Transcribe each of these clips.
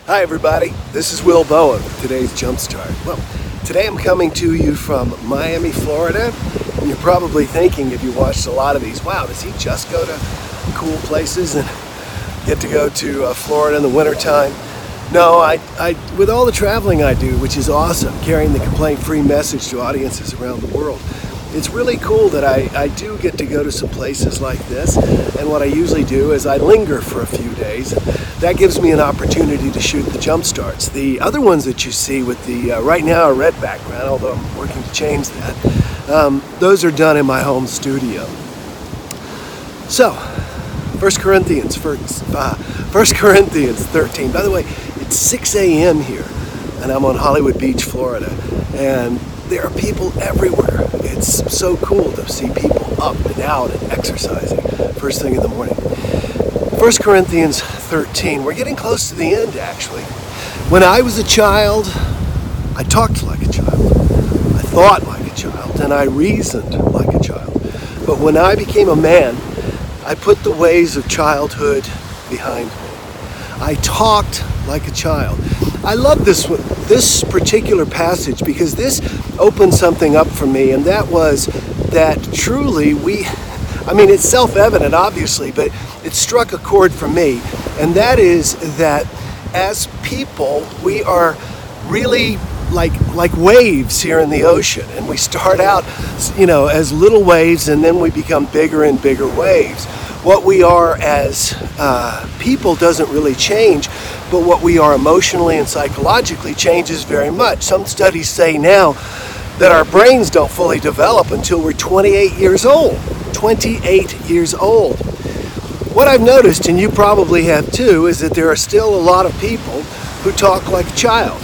Hi everybody, this is Will Bowen with today's Jumpstart. Well, today I'm coming to you from Miami, Florida, and you're probably thinking, if you watched a lot of these, wow, does he just go to cool places and get to go to Florida in the wintertime? No, I with all the traveling I do, which is awesome, carrying the complaint-free message to audiences around the world, it's really cool that I do get to go to some places like this, and what I usually do is I linger for a few days. That gives me an opportunity to shoot the jump starts. The other ones that you see with the, right now, a red background, although I'm working to change that, those are done in my home studio. So, 1 Corinthians 13. By the way, it's 6 a.m. here, and I'm on Hollywood Beach, Florida, and there are people everywhere. It's so cool to see people up and out and exercising first thing in the morning. 1 Corinthians 13. We're getting close to the end, actually. When I was a child, I talked like a child. I thought like a child, and I reasoned like a child. But when I became a man, I put the ways of childhood behind me. I talked like a child. I love this particular passage because this opened something up for me, and that was that truly it's self-evident, obviously, but it struck a chord for me, and that is that as people, we are really like waves here in the ocean, and we start out, as little waves, and then we become bigger and bigger waves. What we are as people doesn't really change, but what we are emotionally and psychologically changes very much. Some studies say now that our brains don't fully develop until we're 28 years old. 28 years old. What I've noticed, and you probably have too, is that there are still a lot of people who talk like a child.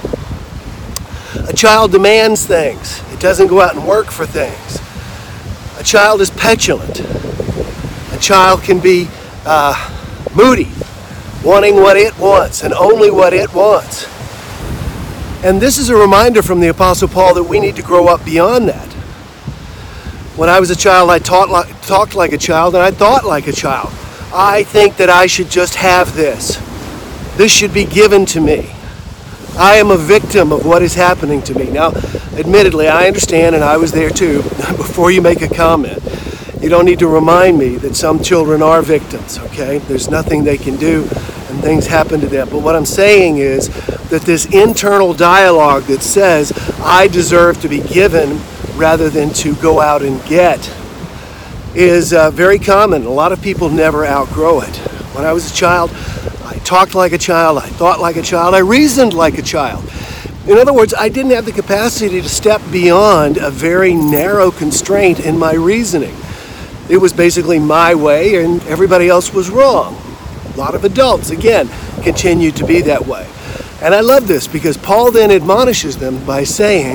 A child demands things. It doesn't go out and work for things. A child is petulant. A child can be moody, wanting what it wants and only what it wants. And this is a reminder from the Apostle Paul that we need to grow up beyond that. When I was a child, I talked like a child, and I thought like a child. I think that I should just have this. This should be given to me. I am a victim of what is happening to me. Now, admittedly, I understand, and I was there too, before you make a comment. You don't need to remind me that some children are victims, okay? There's nothing they can do, and things happen to them. But what I'm saying is that this internal dialogue that says, I deserve to be given rather than to go out and get, is very common. A lot of people never outgrow it. When I was a child, I talked like a child, I thought like a child, I reasoned like a child. In other words, I didn't have the capacity to step beyond a very narrow constraint in my reasoning. It was basically my way, and everybody else was wrong. A lot of adults, again, continue to be that way. And I love this because Paul then admonishes them by saying,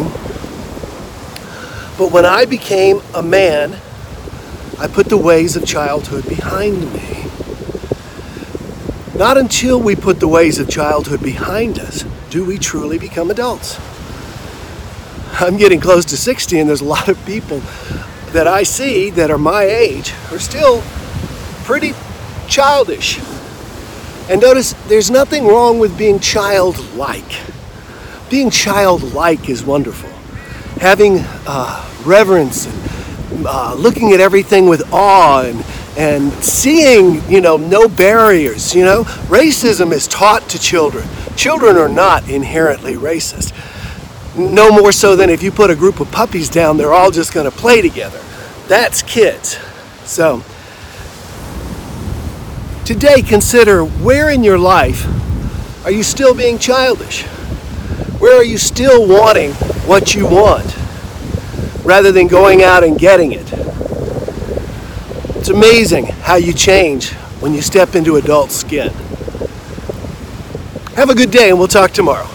but when I became a man, I put the ways of childhood behind me. Not until we put the ways of childhood behind us do we truly become adults. I'm getting close to 60, and there's a lot of people that I see that are my age are still pretty childish. And notice, there's nothing wrong with being childlike. Being childlike is wonderful. Having reverence and looking at everything with awe and seeing, no barriers. Racism is taught to children. Children are not inherently racist. No more so than if you put a group of puppies down, they're all just going to play together. That's kids. So, today consider where in your life are you still being childish? Where are you still wanting what you want rather than going out and getting it? It's amazing how you change when you step into adult skin. Have a good day, and we'll talk tomorrow.